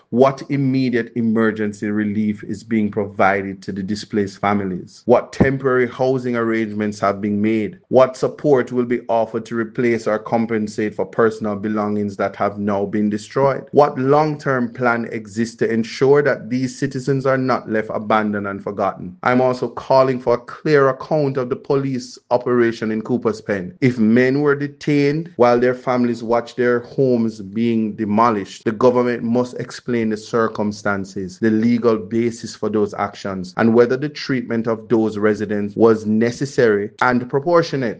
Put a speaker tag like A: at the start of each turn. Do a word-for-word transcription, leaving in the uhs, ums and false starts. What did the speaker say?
A: What immediate emergency relief is being provided to the displaced families? What temporary housing arrangements have been made? What support will be offered to replace or compensate for personal belongings that have now been destroyed? What long-term plan exists to ensure that these citizens are not left abandoned and forgotten? I'm also calling for a clear account of the police operation in Cooper's Pen. If men were detained while their families watched their homes being demolished, the government must explain the circumstances, the legal basis for those actions, and whether the treatment of those residents was necessary and proportionate.